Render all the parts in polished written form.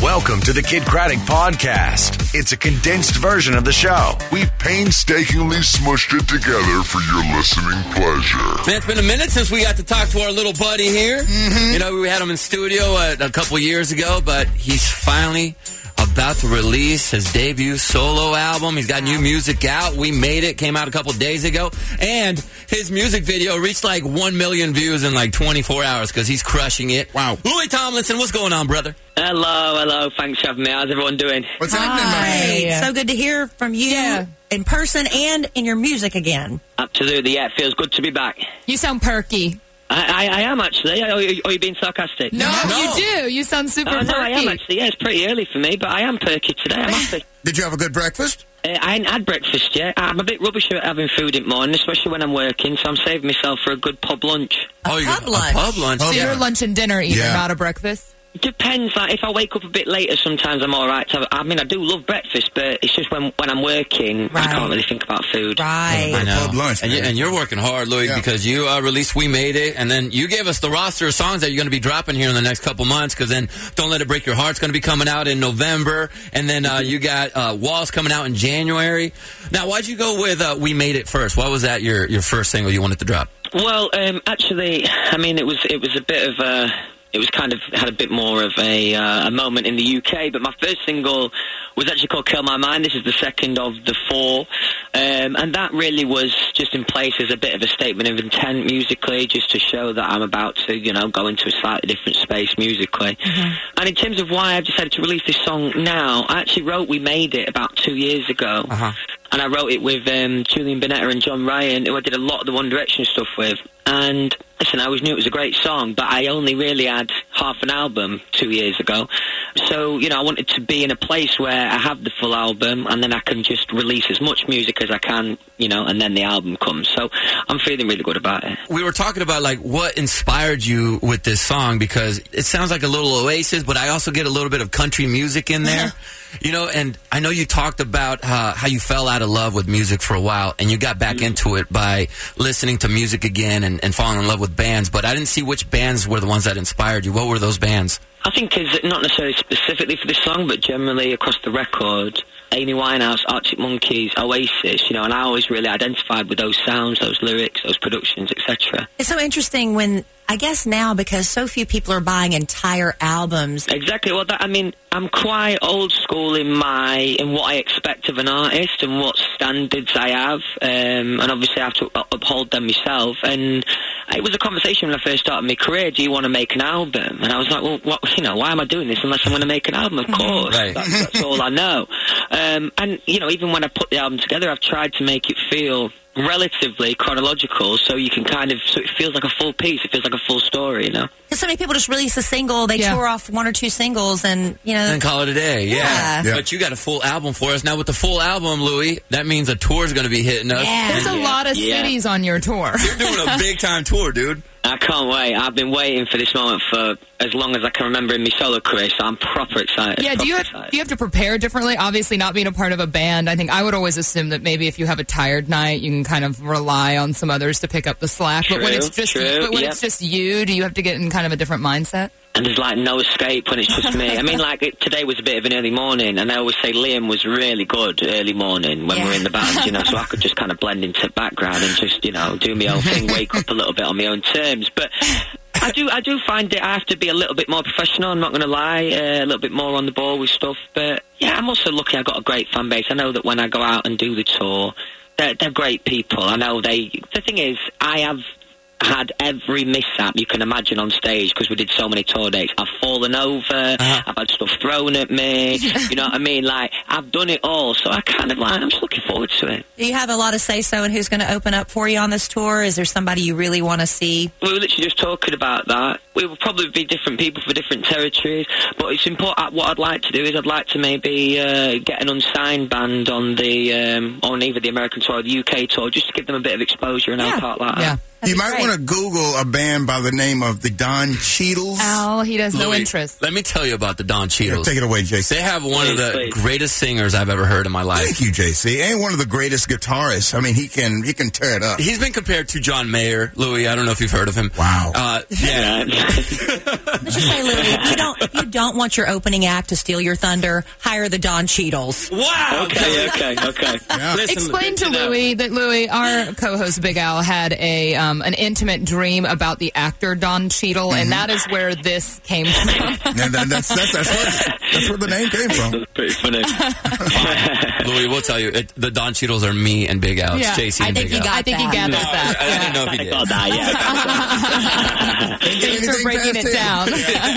Welcome to the Kid Craddock Podcast. It's a condensed version of the show. We've painstakingly smushed it together for your listening pleasure. Man, it's been a minute since we got to talk to our little buddy here. Mm-hmm. You know, we had him in studio a couple years ago, but he's finally about to release his debut solo album. He's got new music out. We Made It came out a couple days ago. And his music video reached like 1 million views in like 24 hours because he's crushing it. Wow. Louis Tomlinson, what's going on, brother? Hello. Thanks for having me. How's everyone doing? What's happening, man? So good to hear from you in person and in your music again. Absolutely, yeah. It feels good to be back. You sound perky. I am, actually. Are you being sarcastic? No, you do. You sound super perky. No, I am, actually. Yeah, it's pretty early for me, but I am perky today. I'm happy. Did you have a good breakfast? I ain't had breakfast yet. I'm a bit rubbish at having food in the morning, especially when I'm working, so I'm saving myself for a good pub lunch. A pub lunch? So you're lunch and dinner even, not a breakfast? Depends. Like, if I wake up a bit later, sometimes I'm all right. I mean, I do love breakfast, but it's just when I'm working, I can't really think about food. Right. I know. Pub lunch, and you're working hard, Louis, because you released We Made It, and then you gave us the roster of songs that you're going to be dropping here in the next couple months, because then Don't Let It Break Your Heart's going to be coming out in November, and then you got Walls coming out in January. Now, why'd you go with We Made It first? Why was that your first single you wanted to drop? Well, actually, I mean, it was a bit of a... It was kind of had a bit more of a moment in the UK, but my first single was actually called Kill My Mind. This is the second of the 4, and that really was just in place as a bit of a statement of intent musically, just to show that I'm about to, go into a slightly different space musically. Mm-hmm. And in terms of why I've decided to release this song now, I actually wrote We Made It about 2 years ago. Uh-huh. And I wrote it with Julian Bonetta and John Ryan, who I did a lot of the One Direction stuff with. And listen, I always knew it was a great song, but I only really had half an album 2 years ago. So, I wanted to be in a place where I have the full album, and then I can just release as much music as I can, and then the album comes. So I'm feeling really good about it. We were talking about, like, what inspired you with this song, because it sounds like a little Oasis, but I also get a little bit of country music in there. And I know you talked about how you fell out of love with music for a while, and you got back into it by listening to music again and falling in love with bands, but I didn't see which bands were the ones that inspired you. What were those bands? I think it's not necessarily specifically for this song, but generally across the record, Amy Winehouse, Arctic Monkeys, Oasis, and I always really identified with those sounds, those lyrics, those productions, etc. It's so interesting when, I guess now, because so few people are buying entire albums. Exactly. Well, I'm quite old school in what I expect of an artist and what standards I have, and obviously I have to uphold them myself. And it was a conversation when I first started my career. Do you want to make an album? And I was like, well, why am I doing this unless I'm going to make an album? Of course, right. That's all I know. And even when I put the album together, I've tried to make it feel relatively chronological, so you can so it feels like a full piece. It feels like a full story, Because so many people just release a single, they tour off 1 or 2 singles, and and call it a day. Yeah. But you got a full album for us now. With the full album, Louis, that means a tour's going to be hitting us. Yeah. There's a lot of cities on your tour. You're doing a big time tour, dude. I can't wait. I've been waiting for this moment for as long as I can remember in my solo career, so I'm proper excited. Yeah, do you have to prepare differently? Obviously, not being a part of a band, I think I would always assume that maybe if you have a tired night, you can kind of rely on some others to pick up the slack. True, but when it's just you, do you have to get in kind of a different mindset? And there's like no escape when it's just me. I mean, today was a bit of an early morning, and I always say Liam was really good early morning when we're in the band, so I could just kind of blend into the background and just, do my own thing, wake up a little bit on my own terms. But I do find that I have to be a little bit more professional, I'm not going to lie, a little bit more on the ball with stuff. But yeah, I'm also lucky I've got a great fan base. I know that when I go out and do the tour, they're great people. I know the thing is, I have had every mishap you can imagine on stage because we did so many tour dates. I've fallen over, I've had stuff thrown at me, you know what I mean? I've done it all, so I'm just looking forward to it. Do you have a lot of say-so in who's going to open up for you on this tour? Is there somebody you really want to see? We were literally just talking about that. We will probably be different people for different territories, but it's important. What I'd like to do is I'd like to maybe get an unsigned band on either the American tour or the UK tour, just to give them a bit of exposure and help out like that. You might want to Google a band by the name of the Don Cheadles. Oh, he has no Louis, interest. Let me tell you about the Don Cheadles. Take it away, JC. They have one of the greatest singers I've ever heard in my life. Thank you, JC. And one of the greatest guitarists. I mean, he can tear it up. He's been compared to John Mayer. Louis, I don't know if you've heard of him. Wow. Yeah. Let's just say, Louis, if you don't want your opening act to steal your thunder, hire the Don Cheadles. Wow. Okay. Yeah. Listen, Explain to Louis that Louis, our co-host Big Al, had an intimate dream about the actor Don Cheadle, and that is where this came from. And that's where the name came from. That's pretty funny. Louis, we'll tell you, the Don Cheadles are me and Big Al. It's JC and Big Al. I think he gathered that. I didn't know if he I did. got that, Thanks for breaking it down.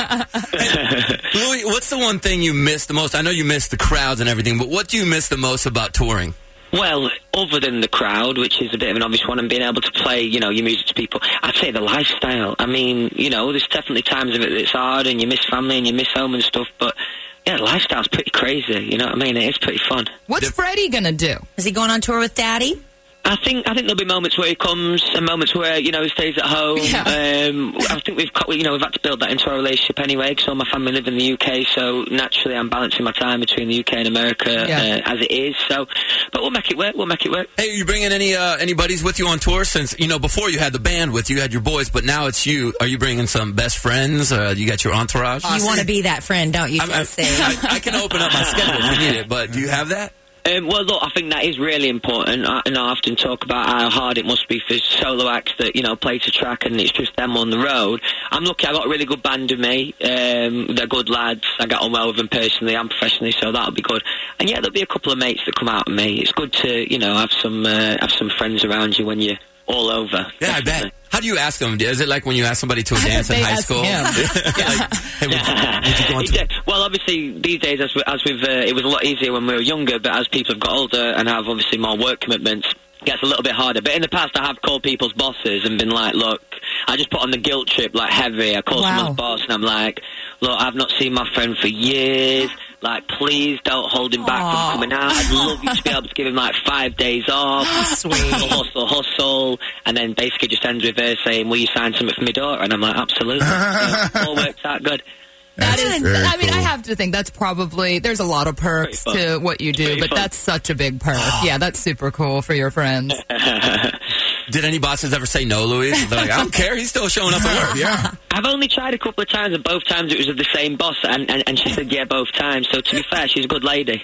Louis, what's the one thing you miss the most? I know you miss the crowds and everything, but what do you miss the most about touring? Well, other than the crowd, which is a bit of an obvious one, and being able to play, your music to people, I'd say the lifestyle. I mean, there's definitely times of it that's hard, and you miss family, and you miss home and stuff, but, yeah, the lifestyle's pretty crazy, you know what I mean? It is pretty fun. What's Freddie going to do? Is he going on tour with Daddy? I think there'll be moments where he comes and moments where he stays at home. Yeah. I think we've had to build that into our relationship anyway, because all my family live in the UK, so naturally I'm balancing my time between the UK and America as it is. So, but we'll make it work. Hey, are you bringing any buddies with you on tour? Since before you had the band with you, you had your boys, but now it's you. Are you bringing some best friends? You got your entourage? You want to be that friend, don't you, JC? I can open up my schedule if you need it, but do you have that? Well, look, I think that is really important, and I often talk about how hard it must be for solo acts that, play to track and it's just them on the road. I'm lucky I got a really good band with me. They're good lads. I get on well with them personally and professionally, so that'll be good. And yeah, there'll be a couple of mates that come out of me. It's good to, have some friends around you when you're all over. Yeah, I bet. How do you ask them? Is it like when you ask somebody to a dance in high school? Hey, would you go on tour? Well, obviously, these days, it was a lot easier when we were younger, but as people have got older and have obviously more work commitments, it gets a little bit harder. But in the past, I have called people's bosses and been like, look, I just put on the guilt trip like heavy. I call someone's boss and I'm like, look, I've not seen my friend for years. Like, please don't hold him back from coming out. I'd love you to be able to give him, 5 days off. Sweet. Hustle. And then basically just ends with her saying, will you sign something for my daughter? And I'm like, absolutely. So, all works out good. That is, I mean, cool. I have to think that's probably, there's a lot of perks to what you do, but that's such a big perk. Yeah, that's super cool for your friends. Did any bosses ever say no, Louis? They're like, I don't care, he's still showing up at work. Yeah. I've only tried a couple of times, and both times it was of the same boss, and she said yeah both times. So to be fair, she's a good lady.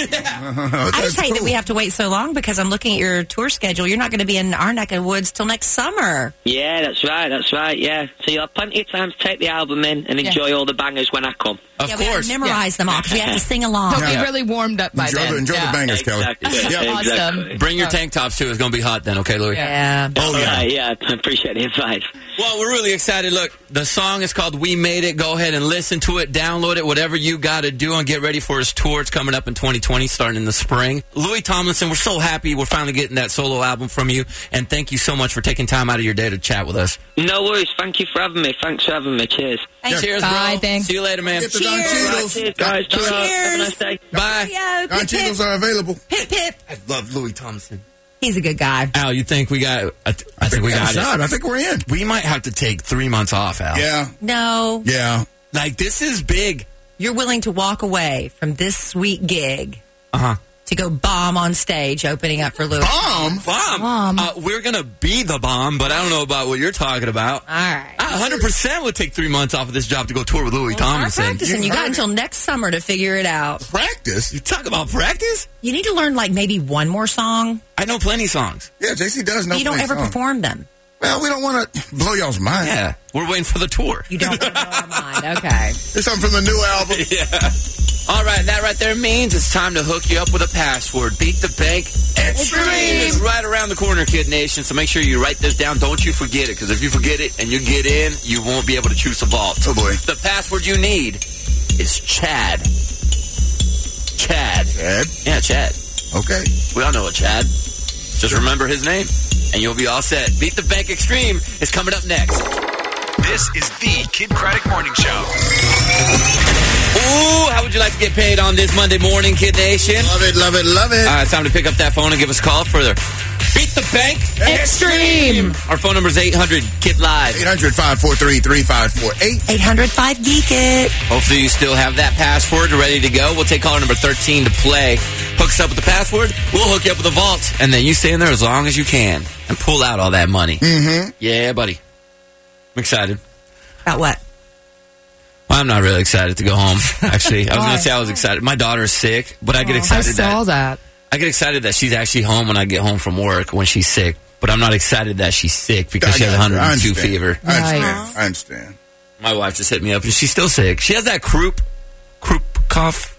I just hate that we have to wait so long because I'm looking at your tour schedule. You're not going to be in our neck of the woods till next summer. Yeah, that's right, yeah. So you'll have plenty of time to take the album in and enjoy all the bangers when I come. Of We have course. to memorize them all because we have to sing along. He'll be really warmed up by then. Enjoy the bangers, Kelly. Exactly. Yeah. Awesome. Bring your tank tops too. It's going to be hot then, okay, Louis? Yeah. Oh, yeah. Yeah, I appreciate the advice. Well, we're really excited. Look, the song is called We Made It. Go ahead and listen to it, download it, whatever you got to do, and get ready for his tour. It's coming up in 2020, starting in the spring. Louis Tomlinson, we're so happy we're finally getting that solo album from you, and thank you so much for taking time out of your day to chat with us. No worries. Thank you for having me. Thanks for having me. Cheers. Cheers, Bye, bro. thanks. See you later, man. Get the Don Cheers. Cheadles. Cheers, guys. Cheers. Have a nice day. Bye. Yo, Don pip, Cheadles pip, are available. pip, pip. I love Louis Tomlinson. He's a good guy. Al, you think we got I think we got it. I think we're in. We might have to take 3 months off, Al. Yeah. No, Yeah. Like, this is big. you're willing to walk away from this sweet gig Uh-huh. to go bomb on stage opening up for Louis. Bomb? Bomb. We're going to be the bomb, but I don't know about what you're talking about. All right. I 100% would take 3 months off of this job to go tour with Louis Start Tomlinson. practicing. You got until next summer to figure it out. Practice? You talk about practice? You need to learn maybe one more song. I know plenty songs. Yeah, JC does know. You don't plenty ever songs. perform them. Well, we don't want to blow y'all's mind. Yeah. We're waiting for the tour. You don't want to blow our mind. Okay. There's something from the new album. Yeah. All right, that right there means it's time to hook you up with a password. Beat the Bank Extreme is right around the corner, Kid Nation. So make sure you write this down. Don't you forget it, because if you forget it and you get in, you won't be able to choose a vault. Oh, boy. The password you need is Chad. Chad. Chad? Yeah, Chad. Okay. We all know a Chad. Just remember his name, and you'll be all set. Beat the Bank Extreme is coming up next. This is the Kid Craddock Morning Show. Ooh, how would you like to get paid on this Monday morning, Kid Nation? Love it, love it, love it. It's time to pick up that phone and give us a call for Beat the bank Extreme. Our phone number is 800-KID-LIVE. 800-543-3548. 800-5-GEEK-IT. Hopefully you still have that password ready to go. We'll take caller number 13 to play. Hook us up with the password. We'll hook you up with a vault. And then you stay in there as long as you can and pull out all that money. Mm-hmm. Yeah, buddy. I'm excited. About what? Well, I'm not really excited to go home, actually. I was going to say I was excited. My daughter's sick, but I get excited I saw that. I get excited that she's actually home when I get home from work when she's sick. But I'm not excited that she's sick because she has 102 fever. I understand. My wife just hit me up and she's still sick. She has that croup cough.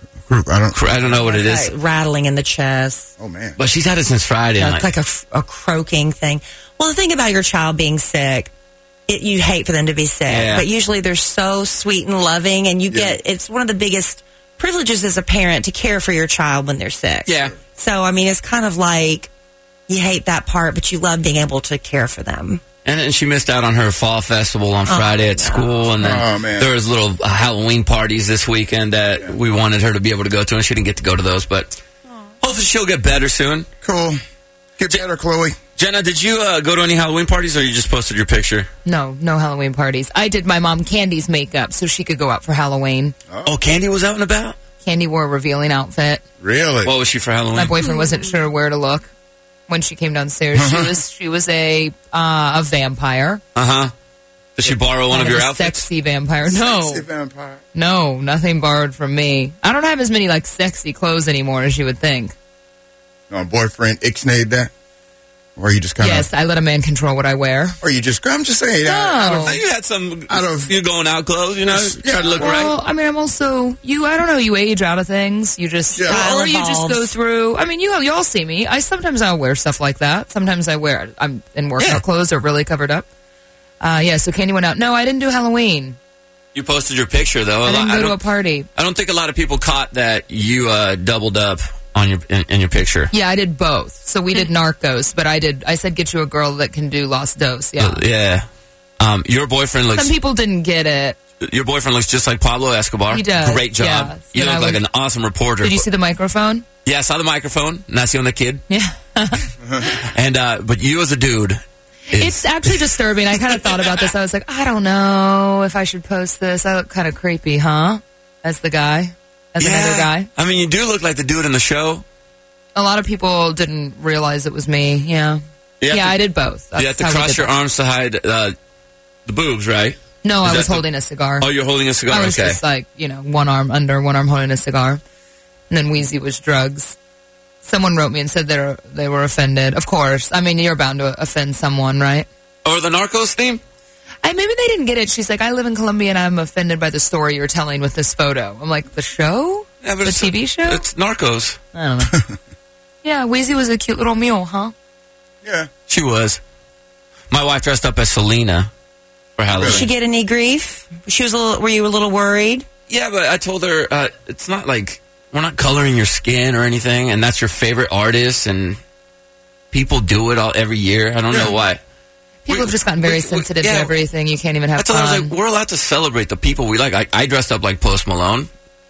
I don't know what it is. Like rattling in the chest. Oh, man. But she's had it since Friday. It's like a croaking thing. Well, the thing about your child being sick, you hate for them to be sick. Yeah. But usually they're so sweet and loving, and it's one of the biggest privileges as a parent to care for your child when they're sick. Yeah. So, I mean, it's kind of like you hate that part, but you love being able to care for them. And then she missed out on her fall festival on Friday at school. And then there was little Halloween parties this weekend that we wanted her to be able to go to, and she didn't get to go to those. But hopefully she'll get better soon. Cool. Get better, Chloe. Jenna, did you go to any Halloween parties, or you just posted your picture? No Halloween parties. I did my mom Candy's makeup so she could go out for Halloween. Oh, Candy was out and about? Candy wore a revealing outfit. Really? What was she for Halloween? My boyfriend wasn't sure where to look when she came downstairs. She was a vampire. Did she borrow one of your outfits? Sexy vampire. No. Sexy vampire. No, nothing borrowed from me. I don't have as many sexy clothes anymore as you would think. No, boyfriend ixnayed that? Or you just kind of... Yes, I let a man control what I wear. Or you just... I'm just saying... You had some... you going out clothes, try to look right. Well, I mean, I'm also... I don't know, you age out of things. You just... Or you just go through... I mean, y'all see me. Sometimes I'll wear stuff like that. Sometimes I'm in workout clothes or really covered up. So Candy went out. No, I didn't do Halloween. You posted your picture, though. I didn't go to a party. I don't think a lot of people caught that you doubled up on in your picture. Yeah, I did both. So we did Narcos, but I said get you a girl that can do Los Dos. Yeah. Your boyfriend looks... Some people didn't get it. Your boyfriend looks just like Pablo Escobar. He does. Great job. Yeah. You look like an awesome reporter. Did you see the microphone? Yeah, I saw the microphone. Nacion the Kid. Yeah. And but you as a dude... It's actually disturbing. I kind of thought about this. I was like, I don't know if I should post this. I look kind of creepy, huh? As the guy. As another guy. I mean, you do look like the dude in the show. A lot of people didn't realize it was me. Yeah. I did both. You have to cross your arms to hide the boobs, right? No, I was holding a cigar. Oh, you're holding a cigar? I was just one arm under, one arm holding a cigar. And then Wheezy was drugs. Someone wrote me and said they were offended. Of course. I mean, you're bound to offend someone, right? Or the Narcos theme? Maybe they didn't get it. She's like, I live in Colombia and I'm offended by the story you're telling with this photo. I'm like, the show? Yeah, but the TV show? It's Narcos. I don't know. Yeah, Wheezy was a cute little mule, huh? Yeah. She was. My wife dressed up as Selena for Halloween. Did she get any grief? Were you a little worried? Yeah, but I told her, it's not like, we're not coloring your skin or anything, and that's your favorite artist, and people do it every year. I don't know why. People have just gotten very sensitive to everything. You can't even have fun. I was like, we're allowed to celebrate the people we like. I dressed up like Post Malone.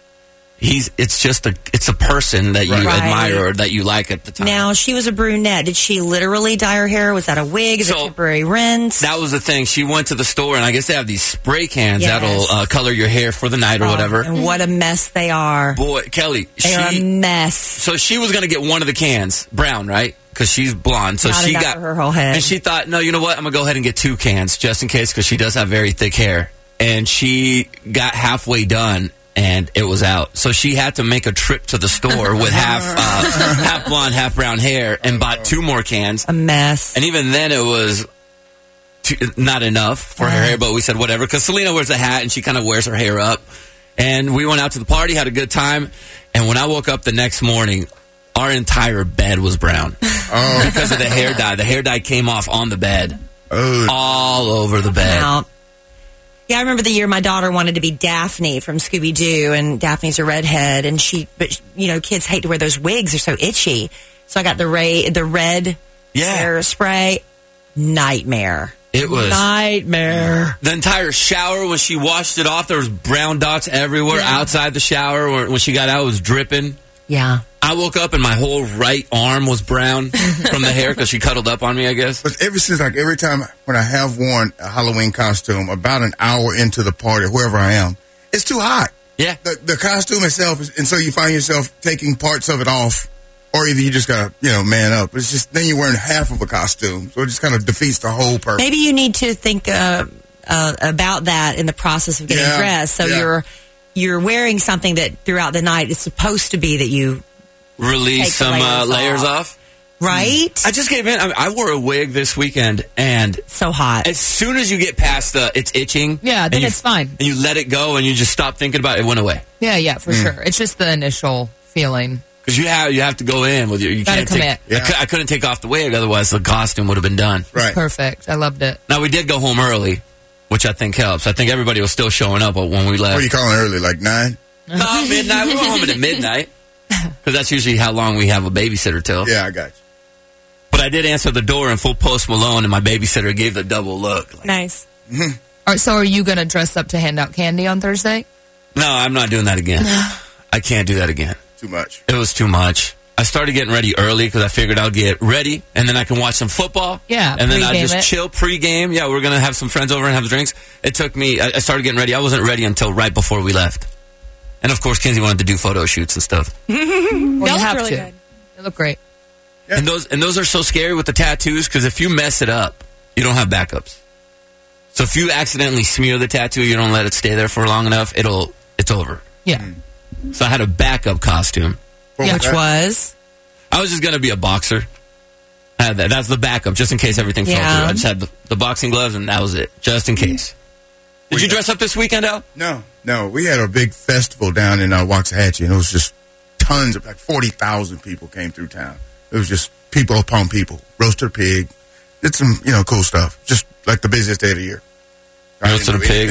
It's a person that you admire or that you like at the time. Now, she was a brunette. Did she literally dye her hair? Was that a wig? Is it temporary rinse? That was the thing. She went to the store, and I guess they have these spray cans that'll color your hair for the night or whatever. And what a mess they are. Boy, Kelly. They're a mess. So she was going to get one of the cans, brown, right? Because she's blonde. So she got her whole head. And she thought, no, you know what? I'm going to go ahead and get 2 cans just in case, because she does have very thick hair. And she got halfway done, and it was out. So she had to make a trip to the store with half blonde, half brown hair, and bought 2 more cans. A mess. And even then, it was not enough for her hair, but we said whatever, because Selena wears a hat, and she kind of wears her hair up. And we went out to the party, had a good time, and when I woke up the next morning, our entire bed was brown because of the hair dye. The hair dye came off on the bed, all over the bed. Wow. Yeah, I remember the year my daughter wanted to be Daphne from Scooby-Doo, and Daphne's a redhead, and kids hate to wear those wigs; they're so itchy. So I got the red hair spray. Nightmare. It was nightmare. The entire shower, when she washed it off, there was brown dots everywhere outside the shower. When she got out, it was dripping. Yeah. I woke up and my whole right arm was brown from the hair because she cuddled up on me, I guess. But every time when I have worn a Halloween costume, about an hour into the party, wherever I am, it's too hot. Yeah. The costume itself, and so you find yourself taking parts of it off, or either you just gotta, man up. It's just, then you're wearing half of a costume, so it just kind of defeats the whole purpose. Maybe you need to think about that in the process of getting dressed. So you're wearing something that throughout the night is supposed to be that you release some layers off. Right? I just gave in. I wore a wig this weekend, and so hot. As soon as you get past it's itching. Yeah, then it's fine. And you let it go, and you just stop thinking about it. It went away. Yeah, for sure. It's just the initial feeling. Because you have to go in with you can't commit. I couldn't take off the wig, otherwise the costume would have been done. Right. Perfect. I loved it. Now we did go home early, which I think helps. I think everybody was still showing up when we left. What are you calling early? Like 9? No, midnight. We went home at midnight. Because that's usually how long we have a babysitter till. Yeah, I got you. But I did answer the door in full Post Malone, and my babysitter gave the double look. Like, nice. All right, so are you going to dress up to hand out candy on Thursday? No, I'm not doing that again. I can't do that again. Too much. It was too much. I started getting ready early because I figured I'll get ready, and then I can watch some football. Yeah, and then I'll just chill pregame. Yeah, we're going to have some friends over and have drinks. It took me, I started getting ready. I wasn't ready until right before we left. And, of course, Kinsey wanted to do photo shoots and stuff. Well, you have really to. Good. They look great. Yeah. And those are so scary with the tattoos because if you mess it up, you don't have backups. So if you accidentally smear the tattoo, you don't let it stay there for long enough, it's over. Yeah. So I had a backup costume. Which was? I was just going to be a boxer. I had that. That's the backup, just in case everything fell through. I just had the boxing gloves, and that was it, just in case. Did you dress up this weekend, Al? No. We had a big festival down in Waxahachie, and it was just tons of, 40,000 people came through town. It was just people upon people. Roasted a pig. Did some, cool stuff. Just like the busiest day of the year. Roasted a pig?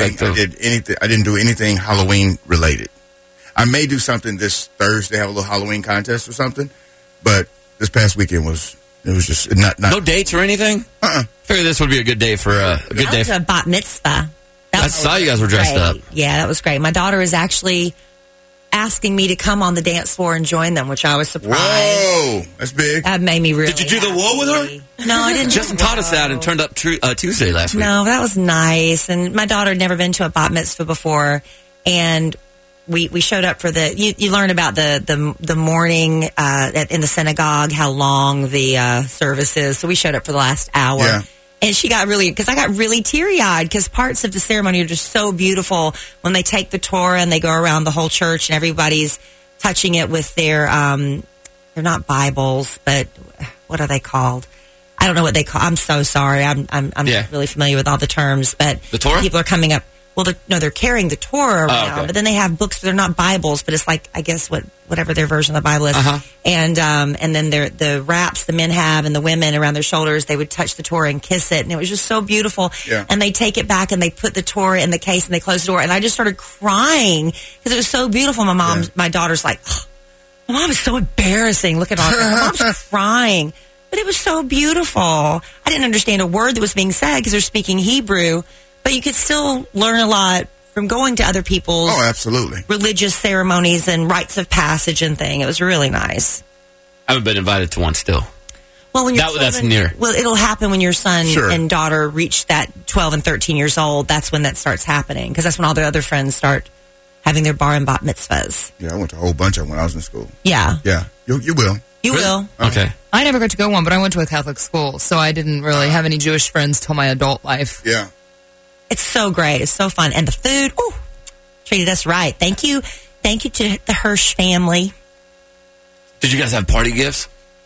I didn't do anything Halloween related. I may do something this Thursday, have a little Halloween contest or something, but this past weekend was just not. No dates or anything? Figured this would be a good day for a good day. That was a bat mitzvah. I saw you guys were dressed up. Yeah, that was great. My daughter is actually asking me to come on the dance floor and join them, which I was surprised. Whoa, that's big. That made me really. Did you do the whoa with her? No, I didn't. Justin taught us that and turned up Tuesday last week. No, that was nice. And my daughter had never been to a bat mitzvah before, and we showed up for you learn about the morning in the synagogue, how long the service is. So we showed up for the last hour. Yeah. And she got because I got really teary-eyed because parts of the ceremony are just so beautiful when they take the Torah and they go around the whole church and everybody's touching it with their, they're not Bibles, but what are they called? I don't know what they call. I'm so sorry. I'm not really familiar with all the terms, but the Torah? People are coming up. Well, they're carrying the Torah around, but then they have books, but they're not Bibles, but it's like, I guess, whatever their version of the Bible is. And then the wraps the men have and the women around their shoulders, they would touch the Torah and kiss it. And it was just so beautiful. Yeah. And they take it back and they put the Torah in the case and they close the door. And I just started crying because it was so beautiful. My daughter's like, oh, my mom is so embarrassing. Look at all my mom's crying. But it was so beautiful. I didn't understand a word that was being said because they're speaking Hebrew. But you could still learn a lot from going to other people's absolutely religious ceremonies and rites of passage and thing. It was really nice. I haven't been invited to one still. Well, when that's near. Well, it'll happen when your son Sure. and daughter reach that 12 and 13 years old. That's when that starts happening because that's when all their other friends start having their bar and bat mitzvahs. Yeah, I went to a whole bunch of them when I was in school. Yeah. Yeah, you will. You will. Okay. I never got to go one, but I went to a Catholic school, so I didn't really have any Jewish friends till my adult life. Yeah. It's so great. It's so fun. And the food, treated us right. Thank you. Thank you to the Hirsch family. Did you guys have party gifts?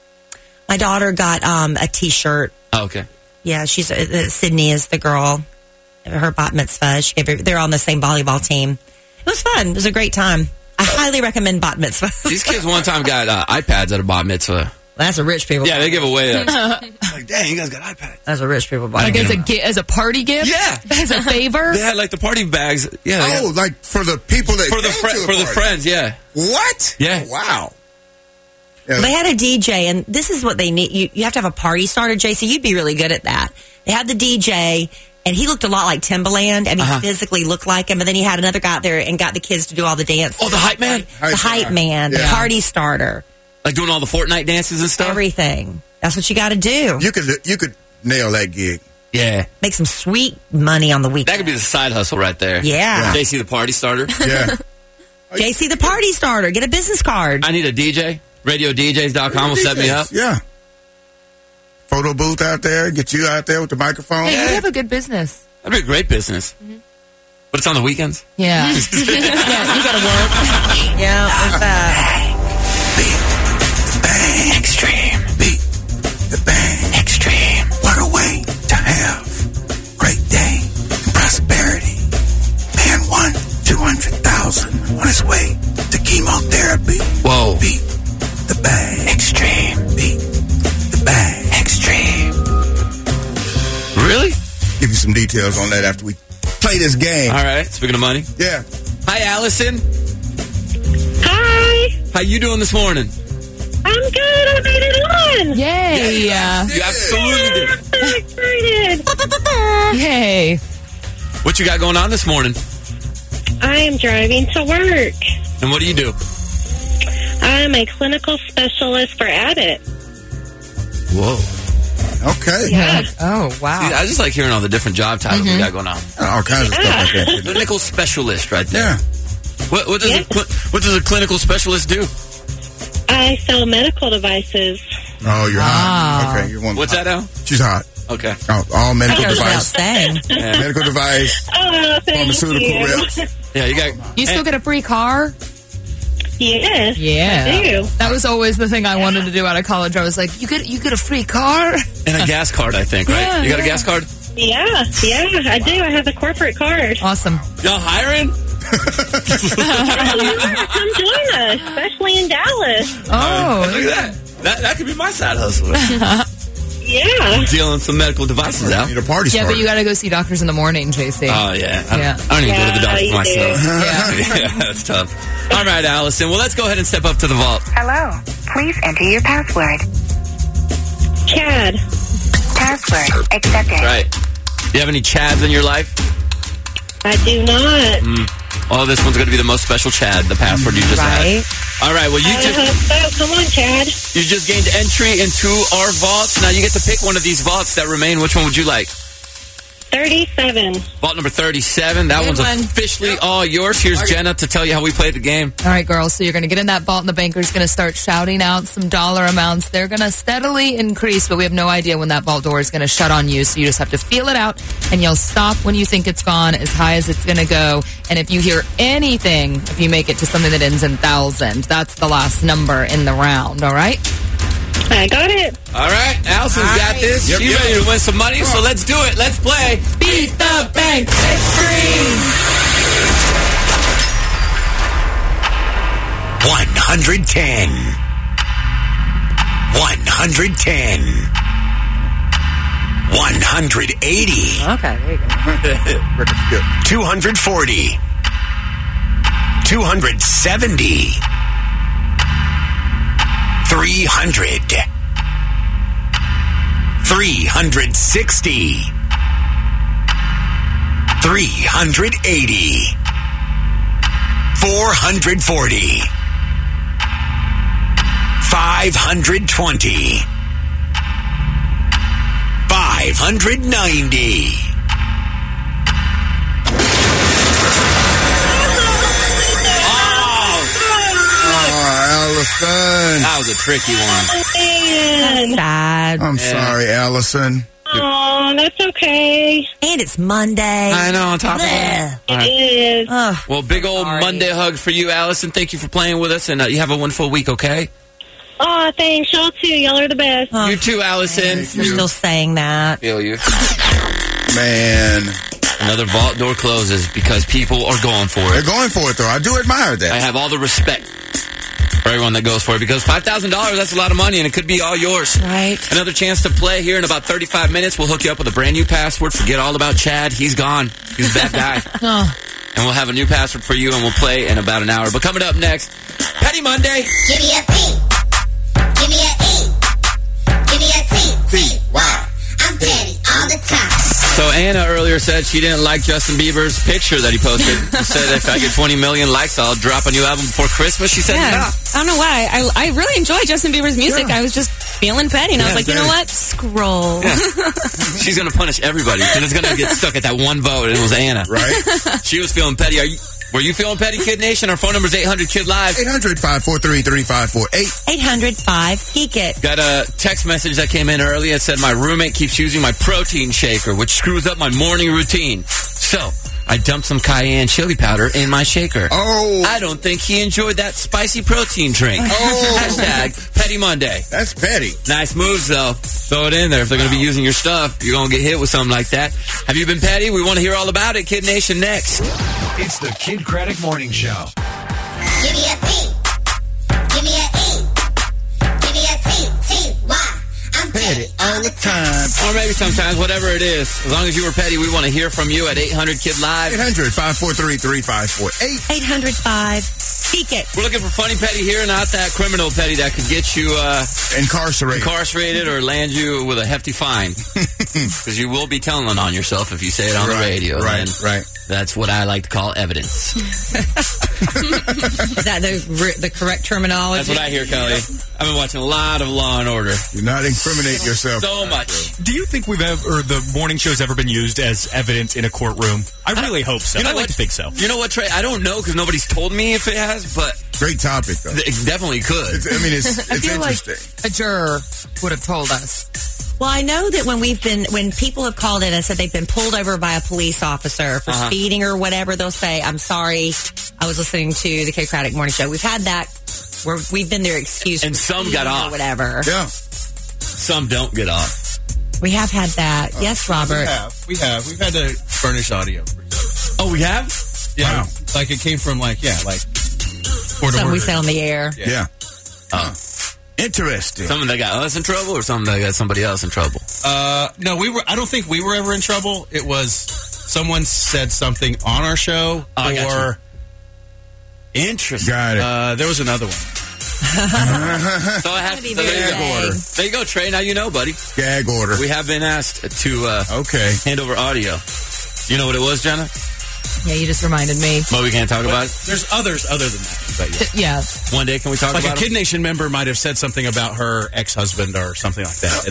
My daughter got a T-shirt. Oh, okay. Yeah, she's Sydney is the girl. Her bat mitzvah. They're on the same volleyball team. It was fun. It was a great time. I highly recommend bat mitzvah. These kids one time got iPads at a bat mitzvah. That's a rich people. Yeah, they give away like, dang, you guys got iPads. That's a rich people. Like as a party gift? Yeah. As a favor? They had like the party bags. Yeah. Like for the people that for the friends. Yeah. What? Yeah. Wow. Yeah. They had a DJ, and this is what they need. You have to have a party starter, JC. You'd be really good at that. They had the DJ, And he looked a lot like Timbaland. I mean, physically looked like him. But then he had another guy out there and got the kids to do all the dances. Oh, the hype man? The hype man, the party starter. Like doing all the Fortnite dances and stuff? Everything. That's what you got to do. You could nail that gig. Yeah. Make some sweet money on the weekend. That could be the side hustle right there. Yeah. JC the party starter. Yeah. JC the party starter. Get a business card. I need a DJ. RadioDJs.com will set me up. Yeah. Photo booth out there. Get you out there with the microphone. Hey, you have a good business. That'd be a great business. Mm-hmm. But it's on the weekends. Yeah. Yeah, you got to work. Yeah, what's that? Beat the bang. Extreme. Beat the bang. Extreme. What a way to have great day and prosperity. Man won $200,000 on his way to chemotherapy. Whoa. Beat the bang. Extreme. Beat the bang. Extreme. Really? Give you some details on that after we play this game. All right. Speaking of money. Yeah. Hi, Allison. Hi. How you doing this morning? I'm good. I made it on. Yay. You absolutely did. I'm so excited. Yay. What you got going on this morning? I am driving to work. And what do you do? I'm a clinical specialist for Abbott. Whoa. Okay. Yeah. Oh, wow. See, I just like hearing all the different job titles we got going on. All kinds of stuff like that. Clinical specialist right there. Yeah. What does a clinical specialist do? I sell medical devices. Oh, you're hot. Okay. You're one. What's that now? She's hot. Okay. All medical Goes without device. saying. Medical device. Oh, thank Pharmaceutical you. reps. Yeah, you got. You still get a free car? Yes. Yeah. I do. That was always the thing I wanted to do out of college. I was like, you get a free car? And a gas card, I think, right? Yeah, You got a yeah. gas card? Yeah, I do. I have a corporate card. Awesome. Y'all hiring? Come join us, especially in Dallas. Oh. Look at that. That could be my side hustle. Yeah. Dealing some medical devices out. Need a party Yeah, starter. but you got to go see doctors in the morning, JC. Oh, yeah. Yeah. I don't even go to the doctor you for myself. Yeah. Yeah, that's tough. All right, Allison. Well, let's go ahead and step up to the vault. Hello. Please enter your password. Chad. Password accepted. Right. Do you have any Chads in your life? I do not. Oh, this one's going to be the most special Chad, the password you just Right. had. All right, well, you I hope so. Come on, Chad. just gained entry into our vaults. Now you get to pick one of these vaults that remain. Which one would you like? 37. Vault number 37. That Good one's one. officially all yours. Here's Jenna to tell you how we played the game. All right, girls. So you're going to get in that vault, and the banker's going to start shouting out some dollar amounts. They're going to steadily increase, but we have no idea when that vault door is going to shut on you. So you just have to feel it out, and you'll stop when you think it's gone, as high as it's going to go. And if you hear anything, if you make it to something that ends in 1,000, that's the last number in the round. All right? I got it. All right, Allison's got this. Yep, She's yep. ready to win some money, so let's do it. Let's play Beat the Bank Extreme. 110. 110. 180. Okay, there you go. Record skip. 240. 270. 300. 360. 380. 440. 520. 590. Allison. That was a tricky one. Man. Sad. I'm sorry, Allison. Oh, that's okay. And it's Monday. I know, on top of that. Bleh. All right. It is. Well, big old Sorry. Monday hug for you, Allison. Thank you for playing with us, and you have a wonderful week, okay? Oh, thanks. Y'all too. Y'all are the best. You too, Allison. You're still saying that. Feel you. Man. Another vault door closes because people are going for They're it. going for it, though. I do admire I that. have all the respect for everyone that goes for it because $5,000, that's a lot of money, and it could be all yours. Right. Another chance to play here in about 35 minutes. We'll hook you up with a brand new password. Forget all about Chad. He's gone. He's that guy. And we'll have a new password for you, and we'll play in about an hour. But coming up next, Petty Monday. Give me a P. Give me a E. Give me a T. T. Wow. I'm petty all all the time. So Anna earlier said she didn't like Justin Bieber's picture that he posted. He said, if I get 20 million likes, I'll drop a new album before Christmas. She said, Yeah. no. I don't know why. I really enjoy Justin Bieber's music. I was just feeling petty, and I was like, you know what? Scroll. Yeah. She's going to punish everybody because it's going to get stuck at that one vote, and it was Anna. Right? She was feeling petty. Were you feeling petty, Kid Nation? Our phone number is 800-KID-LIVE. 800-543-3548. 800-5-PEAK-IT. Got a text message that came in early. It said, my roommate keeps using my protein shaker, which screws up my morning routine. So I dumped some cayenne chili powder in my shaker. Oh. I don't think he enjoyed that spicy protein drink. Oh. Hashtag Petty Monday. That's petty. Nice moves, though. Throw it in there. If they're going to be using your stuff, you're going to get hit with something like that. Have you been petty? We want to hear all about it. Kid Nation next. It's the Kid Craddock Morning Show. Give me a P. Give me a E. Give me a T. T-Y. I'm petty all the time. Or maybe sometimes, whatever it is. As long as you were petty, we want to hear from you at 800-KID-LIVE. 800-543-3548. 800-5-PEAK-IT. We're looking for funny petty here, not that criminal petty that could get you incarcerated or land you with a hefty fine. Because you will be telling on yourself if you say it on the radio. Right. That's what I like to call evidence. Is that the correct terminology? That's what I hear, Kelly. I've been watching a lot of Law and Order. Do not incriminate yourself. So much. Do you think the morning show's ever been used as evidence in a courtroom? I really hope so. You know I like to think so. You know what, Trey? I don't know because nobody's told me if it has, but great topic, though. It definitely could. It's I feel interesting. like a juror would have told us. Well, I know that when people have called in and said they've been pulled over by a police officer for speeding or whatever, they'll say, I'm sorry, I was listening to the Kid Craddock Morning Show. We've had that where we've been their excuse. And some got off. Or whatever. Yeah. Some don't get off. We have had that. Yes, Robert. We have. We've had to furnish audio. Oh, we have? Yeah. Wow. Like it came from court Something we say on the air. Yeah. Interesting. Something that got us in trouble or something that got somebody else in trouble? No, I don't think we were ever in trouble. It was someone said something on our show or... Interesting. Got it. There was another one. So I have to gag order. There you go, Trey. Now you know, buddy. Gag order. We have been asked to hand over audio. You know what it was, Jenna? Yeah, you just reminded me. But we can't talk about it? There's others other than that. But yeah. One day, can we talk about it? Like a Kid Nation member might have said something about her ex-husband or something like that. And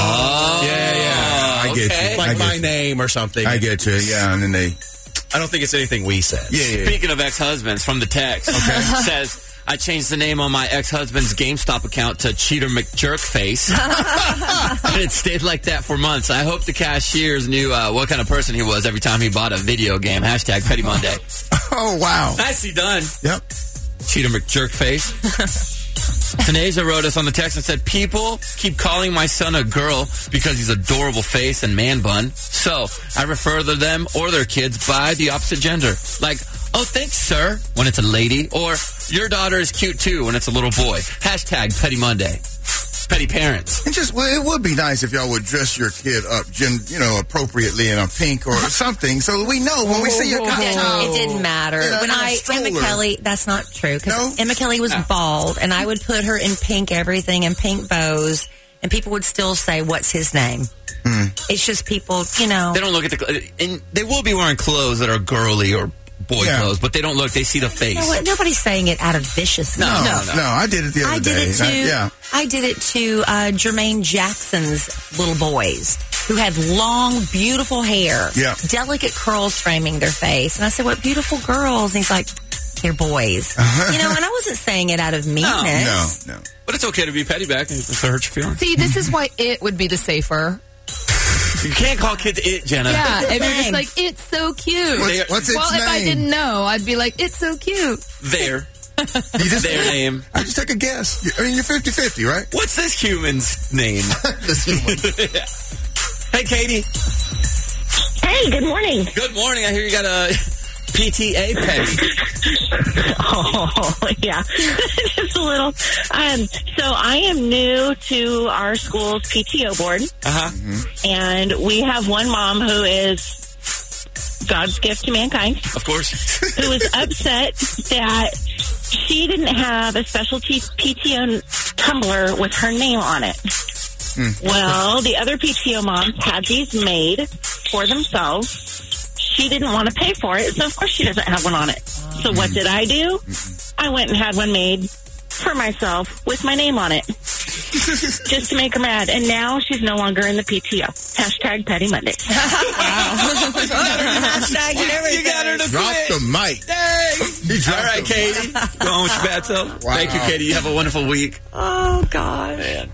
I get you. Like my name or something. I get you. Yeah, and then I don't think it's anything we said. Yeah. Speaking of ex-husbands, from the text, says, I changed the name on my ex-husband's GameStop account to Cheater McJerkface. And it stayed like that for months. I hope the cashiers knew what kind of person he was every time he bought a video game. Hashtag Petty Monday. Oh, wow. Nicely done. Yep. Cheater McJerkface. Taneja wrote us on the text and said, people keep calling my son a girl because he's adorable face and man bun. So I refer to them or their kids by the opposite gender. Like, oh, thanks, sir, when it's a lady. Or your daughter is cute, too, when it's a little boy. Hashtag Petty Monday. Petty parents. And it would be nice if y'all would dress your kid up, appropriately in a pink or something, so we know when we see your It didn't matter. When Emma Kelly, that's not true, because Emma Kelly was bald, and I would put her in pink everything and pink bows, and people would still say, what's his name? It's just people, They don't look at and they will be wearing clothes that are girly or boy clothes, but they don't look. They see the face. Nobody's saying it out of viciousness. No, I did it the other day. I did it to Jermaine Jackson's little boys who had long, beautiful hair, delicate curls framing their face. And I said, what beautiful girls. And he's like, they're boys. And I wasn't saying it out of meanness. No. But it's okay to be petty back if it hurts your feelings. See, this is why it would be the safer. You can't call kids it, Jenna. Yeah, if you're just like, it's so cute. What's its name? If I didn't know, I'd be like, it's so cute. Their name. I just take a guess. I mean, you're 50-50, right? What's this human's name? Hey, Katie. Hey, good morning. Good morning. I hear you got a PTA petty. Oh, yeah. Just a little. So I am new to our school's PTO board. And we have one mom who is God's gift to mankind. Of course. Who was upset that she didn't have a specialty PTO tumbler with her name on it. Well, the other PTO moms had these made for themselves. She didn't want to pay for it, so of course she doesn't have one on it. So what did I do? I went and had one made for myself with my name on it. Just to make her mad. And now she's no longer in the PTO. Hashtag Petty Mondays. Hashtag and everything. You got her to Drop quit. the mic. All right, Katie. Go on with your bad self. Wow. Thank you, Katie. You have a wonderful week. Oh, God. Man.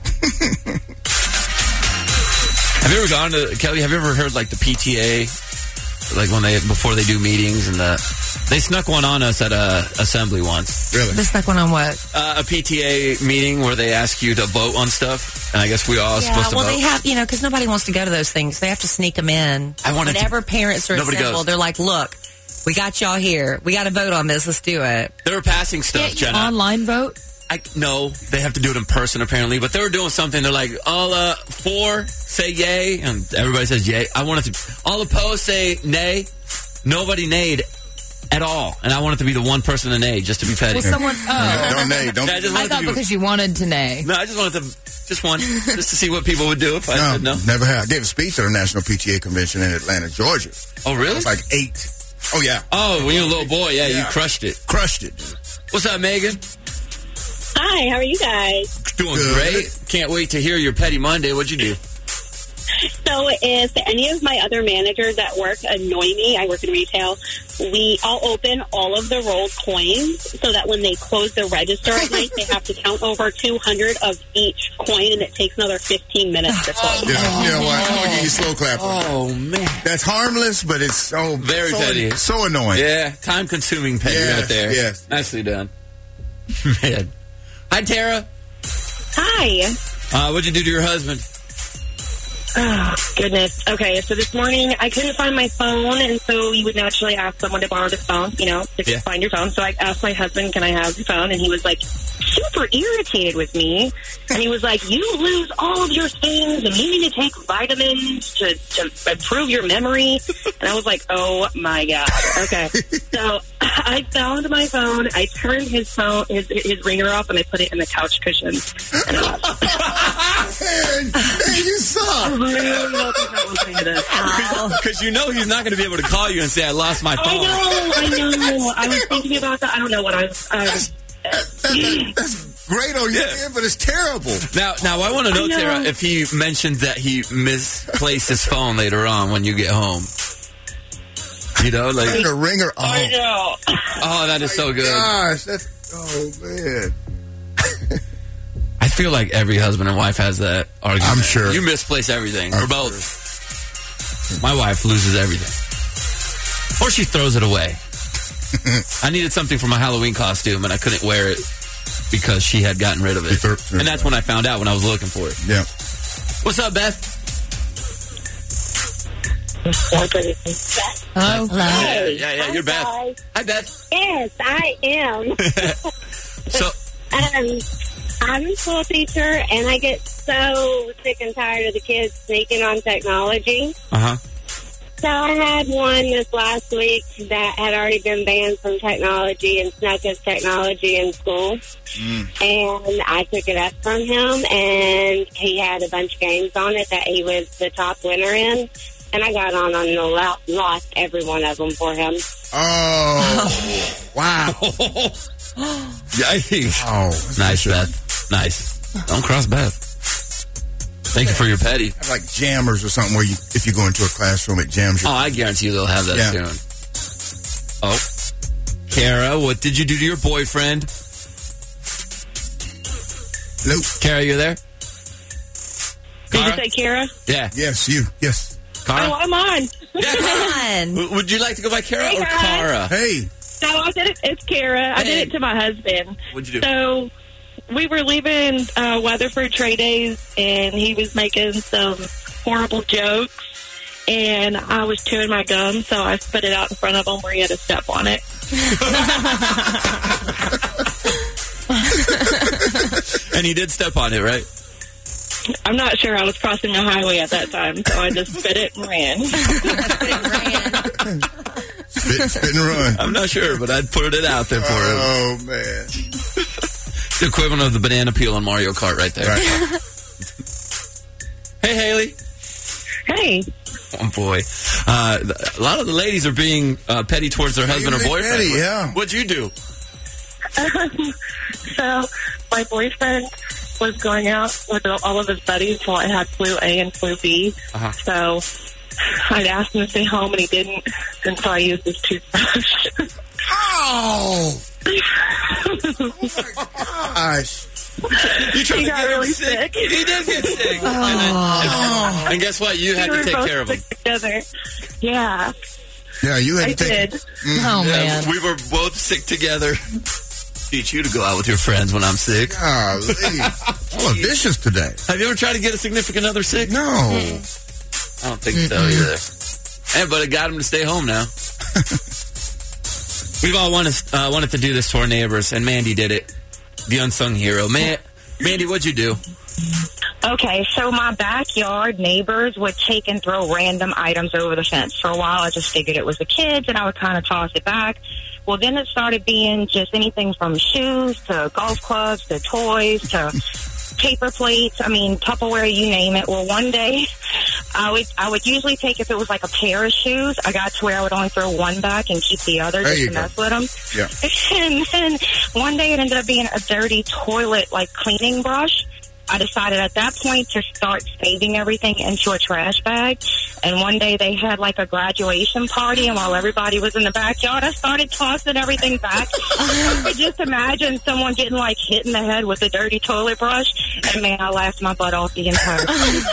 Have you ever gone to, Kelly, have you ever heard like the PTA, like before they do meetings and they snuck one on us at a assembly once. Really? They snuck one on what? A PTA meeting where they ask you to vote on stuff, and I guess we all supposed to vote. They have, because nobody wants to go to those things. They have to sneak them in. Whenever parents are assembled, they're like, look, we got y'all here. We got to vote on this. Let's do it. They were passing stuff, Jenna. Online vote? No, they have to do it in person apparently, but they were doing something. They're like, all for say yay, and everybody says yay. I wanted to, all opposed say nay. Nobody nayed at all, and I wanted to be the one person to nay, just to be petty. Well, someone, Don't nay. Don't. I thought because you wanted to nay. No, I just wanted to, just to see what people would do if I said no. Never have. I gave a speech at a national PTA convention in Atlanta, Georgia. Oh, really? I was like 8. Oh, yeah. Oh, when you were a little boy, you crushed it. Crushed it. What's up, Megan? Hi, how are you guys? Doing great. Can't wait to hear your Petty Monday. What'd you do? So if any of my other managers at work annoy me, I work in retail, I'll open all of the rolled coins so that when they close the register at night, they have to count over 200 of each coin, and it takes another 15 minutes to close. Yeah, you know what? I'm going to give you a slow clap. Oh, man. That's harmless, but it's so very petty. So annoying. Yeah, time-consuming petty right there. Yes. Nicely done. Man. Hi, Tara. Hi. What'd you do to your husband? Oh, goodness. Okay, so this morning I couldn't find my phone, and so you would naturally ask someone to borrow the phone, to find your phone. So I asked my husband, can I have your phone? And he was like super irritated with me. And he was like, you lose all of your things, and you need to take vitamins to improve your memory. And I was like, oh my God. Okay. So I found my phone, I turned his phone, his ringer off, and I put it in the couch cushions. And I left. Man, you suck. Because he's not going to be able to call you and say, I lost my phone. I know. I was thinking about that. I don't know what I was... That's great on your end, but it's terrible. Now I want to know, Tara, if he mentioned that he misplaced his phone later on when you get home. Like the ringer. Oh. I know. Oh, that is so good. Gosh, man. I feel like every husband and wife has that argument. I'm sure. You misplace everything. We're both. My wife loses everything. Or she throws it away. I needed something for my Halloween costume, and I couldn't wear it because she had gotten rid of it. And that's when I found out when I was looking for it. Yeah. What's up, Beth? Hello? Hello. Yeah, you're Beth. Hi. Hi, Beth. Yes, I am. So, I'm a school teacher, and I get so sick and tired of the kids sneaking on technology. Uh-huh. So I had one this last week that had already been banned from technology and snuck his technology in school. And I took it up from him, and he had a bunch of games on it that he was the top winner in. And I got on and lost every one of them for him. Oh, wow. Yikes. Oh, nice, Beth. Nice. Don't cross Beth. Thank you for your petty. Have like jammers or something where if you go into a classroom, it jams you. Oh, I guarantee you they'll have that soon. Oh. Kara, what did you do to your boyfriend? Hello? Kara, you there? Did you say Kara? Yeah. Yes, you. Yes. Kara? Oh, I'm on. Yeah, Kara. Would you like to go by Kara or guys. Kara? Hey. No, I did it. It's Kara. I did it to my husband. What'd you do? So we were leaving Weatherford Trade Days, and he was making some horrible jokes, and I was chewing my gum, so I spit it out in front of him where he had to step on it. And he did step on it, right? I'm not sure. I was crossing the highway at that time, so I just spit it and ran. Spit and run. I'm not sure, but I'd put it out there for him. Oh, man. The equivalent of the banana peel on Mario Kart right there. Right. Hey, Haley. Hey. Oh, boy. A lot of the ladies are being petty towards their husband or boyfriend. Petty, yeah. What'd you do? So, my boyfriend was going out with all of his buddies while I had flu A and flu B. Uh-huh. So, I'd asked him to stay home, and he didn't, and so I used his toothbrush. Oh! Oh, my gosh. You tried He to got get him really sick. sick. He did get sick. Oh. And guess what? You had We to were take both care of him. sick together. Yeah. Yeah, you had I to take did. Oh, man. We were both sick together. Teach you to go out with your friends when I'm sick. Golly. Oh, vicious today. Have you ever tried to get a significant other sick? No. I don't think so either. Hey, but it got him to stay home now. We've all wanted to do this to our neighbors, and Mandy did it. The unsung hero. Mandy, what'd you do? Okay, so my backyard neighbors would take and throw random items over the fence. For a while, I just figured it was the kids, and I would kind of toss it back. Well, then it started being just anything from shoes to golf clubs to toys to paper plates. I mean, Tupperware, you name it. Well, one day, I would usually take, if it was like a pair of shoes, I got to where I would only throw one back and keep the other There just you to go. mess with them. Yeah. And then one day it ended up being a dirty toilet, like, cleaning brush. I decided at that point to start saving everything into a trash bag. And one day they had like a graduation party, and while everybody was in the backyard, I started tossing everything back. I could just imagine someone getting like hit in the head with a dirty toilet brush, and man, I laughed my butt off the entire time.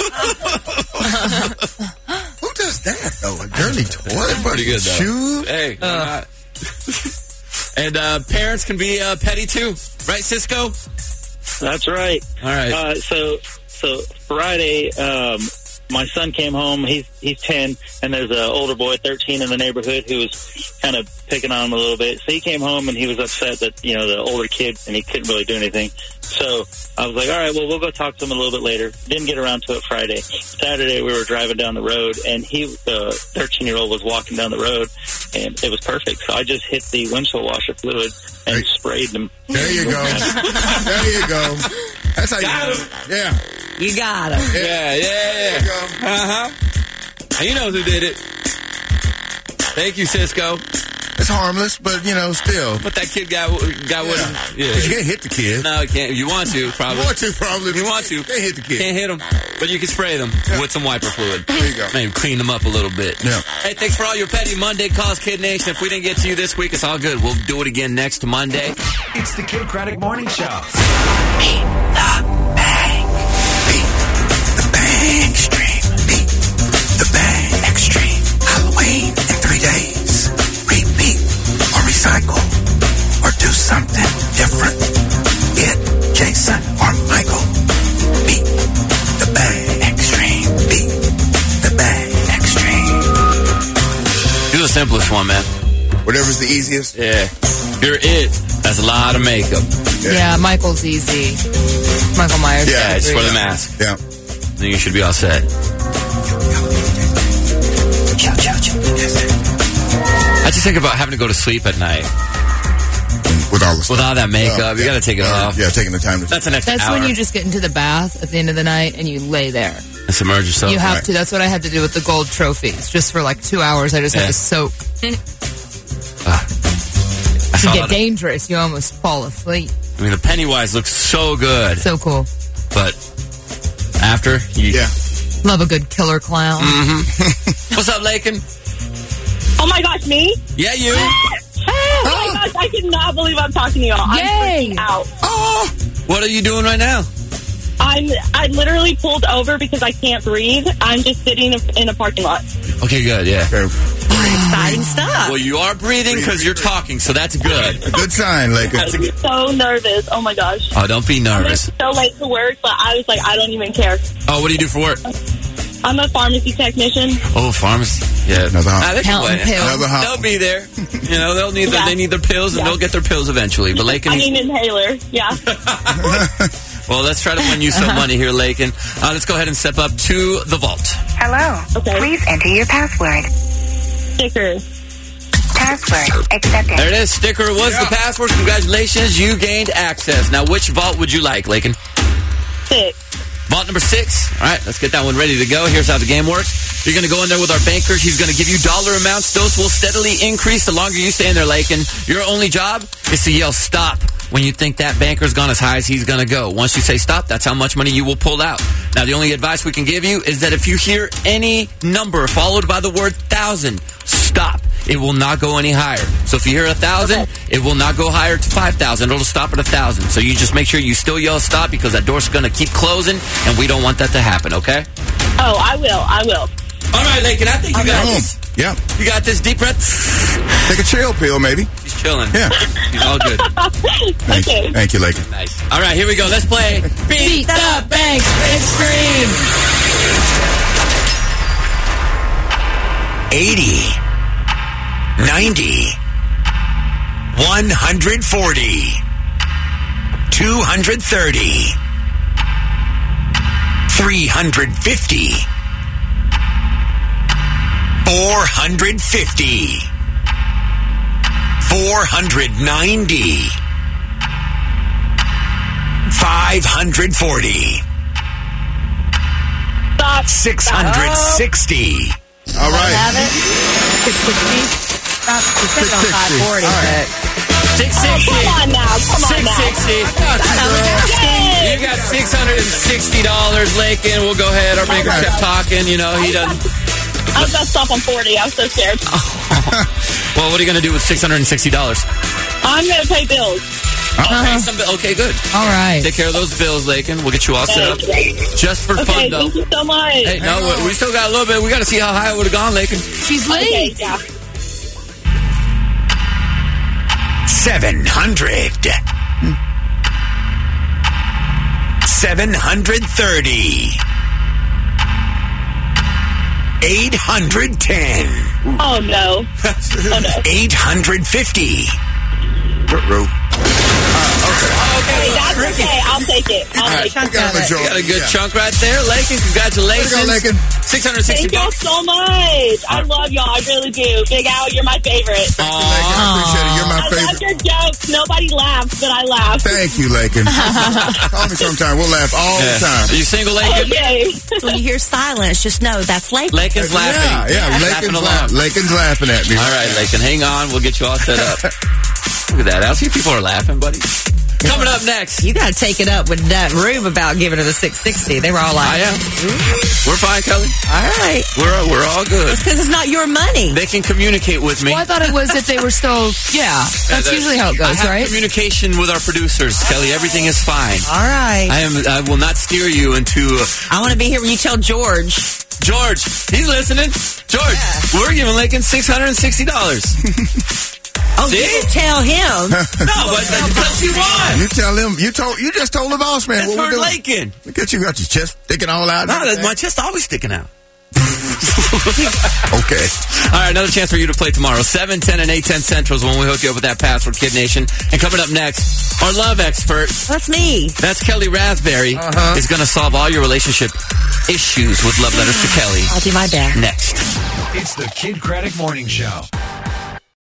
Who does that, though? A dirty toilet brush? Pretty good, though. Shoes? Hey, why not? And parents can be petty too, right, Cisco? That's right. All right. So Friday, my son came home. He's 10, and there's an older boy, 13, in the neighborhood who was kind of picking on him a little bit. So he came home and he was upset that the older kid, and he couldn't really do anything. So I was like, all right, well, we'll go talk to him a little bit later. Didn't get around to it Friday. Saturday, we were driving down the road, and the 13-year-old was walking down the road, and it was perfect. So I just hit the windshield washer fluid and sprayed him. There you go. There you go. That's how you do it. Yeah. You got him. Yeah. There you go. And you know who did it. Thank you, Cisco. It's harmless, but, still. But that kid got with him. Yeah. You can't hit the kid. No, you can't. You want to, probably. You want to, probably. You want to. Can't hit the kid. Can't hit them. But you can spray them with some wiper fluid. There you go. Maybe clean them up a little bit. Yeah. Hey, thanks for all your petty Monday calls, Kid Nation. If we didn't get to you this week, it's all good. We'll do it again next Monday. It's the Kid Craddock Morning Show. Beat the bang. Beat the bang extreme. Beat the bang extreme. Halloween in 3 days. Repeat or recycle or do something different. Get Jason or Michael. Beat the bang extreme. Beat the bang extreme. Do the simplest one, man. Whatever's the easiest. Yeah. You're it. That's a lot of makeup. Yeah, Michael's easy. Michael Myers. Yeah, just for the mask. Yeah. Then you should be all set. I just think about having to go to sleep at night. With all the stuff. With all that makeup. You got to take it off. Yeah, taking the time to. That's an extra That's hour. when you just get into the bath at the end of the night and you lay there. And submerge yourself. You have to. That's what I had to do with the gold trophies. Just for like 2 hours, I just had to soak. I saw You get that. dangerous. You almost fall asleep. I mean, the Pennywise looks so good. So cool. But after, you... Yeah. Love a good killer clown. Mm-hmm. What's up, Lakin? Oh my gosh, me? Yeah, you. Oh my gosh, I cannot believe I'm talking to y'all. I'm Yay. freaking out. Oh, what are you doing right now? I literally pulled over because I can't breathe. I'm just sitting in a parking lot. Okay, good, yeah. Exciting stuff. Well, you are breathing because you're talking, so that's good. A good sign, Lakin. I'm so nervous. Oh my gosh. Oh, don't be nervous. I'm so late to work, but I was like, I don't even care. Oh, what do you do for work? I'm a pharmacy technician. Oh, pharmacy. Yeah. Another hop. They can Counting wait. pills. Another hop. They'll be there. They'll need Yeah. they need their pills, and Yeah. they'll get their pills eventually. But Lakin, I mean, inhaler. Yeah. well, let's try to win you some money here, Lakin. Let's go ahead and step up to the vault. Hello. Okay. Please enter your password. Sticker. Password accepted. There it is. Sticker was the password. Congratulations, you gained access. Now, which vault would you like, Lakin? 6. Vault number 6. All right, let's get that one ready to go. Here's how the game works. You're going to go in there with our banker. He's going to give you dollar amounts. Those will steadily increase the longer you stay in there, Lakin. Your only job is to yell stop when you think that banker's gone as high as he's going to go. Once you say stop, that's how much money you will pull out. Now, the only advice we can give you is that if you hear any number followed by the word 1,000, stop. It will not go any higher. So if you hear 1,000, it will not go higher to 5,000. It'll stop at 1,000. So you just make sure you still yell stop because that door's going to keep closing, and we don't want that to happen, okay? Oh, I will. All right, Lakin, I think you got this. Yeah. You got this. Deep breath. Take a chill pill, maybe. She's chilling. Yeah. She's all good. Thank you, Lakin. Nice. All right, here we go. Let's play Beat the Bank Extreme. 80, 90, 140, 230, 350, 450, 490, 540, 660. All right. 660. Stop. You said it on 540, but 660. Come on now. 660. You got $660, Lakin. We'll go ahead. Our banker kept talking. You know, he doesn't. I was about to stop on 40. I was so scared. Well, what are you going to do with $660? I'm going to pay bills. Okay, good. All right. Take care of those bills, Lakin. We'll get you all set up. Just for fun, though. Thank you so much. Hey, no, we still got a little bit. We got to see how high it would have gone, Lakin. She's late. Okay, yeah. 700, 730, 810. Oh, no. 850. Okay, that's okay. I'll take it. I'll take it. You got a good chunk right there, Lakin. Congratulations. Lakin. $660. Thank y'all so much. I love y'all. I really do. Big Al, you're my favorite. I appreciate it. You're my I favorite. love your jokes. Nobody laughs, but I laugh. Thank you, Lakin. Call me sometime. We'll laugh all the time. Are you single, Lakin? Okay. when you hear silence, just know that's Lakin. Lakin's laughing. Yeah. Lakin's laughing at me. All right, Lakin, hang on. We'll get you all set up. Look at that. I see people are laughing, buddy. Coming up next. You got to take it up with that room about giving her the 660. They were all like, I am. We're fine, Kelly. all right. We're all good. It's because it's not your money. They can communicate with me. Well, I thought it was if they were still, that's usually how it I goes, have right? communication with our producers, Kelly. Everything is fine. All right. I will not steer you into. I want to be here when you tell George. George, he's listening. George, we're giving Lakin $660. Oh, you didn't tell him. No, but because he won. You tell him. You just told the boss man That's what we're for doing. Lakin. Look at you, got your chest sticking all out. No, my chest always sticking out. Okay. All right, another chance for you to play tomorrow. 7, 10, and 8, 10 Central is when we hook you up with that password, Kid Nation. And coming up next, our love expert. That's me. That's Kelly Raspberry. Is going to solve all your relationship issues with love letters to Kelly. I'll do my best. Next. It's the Kid Craddock Morning Show.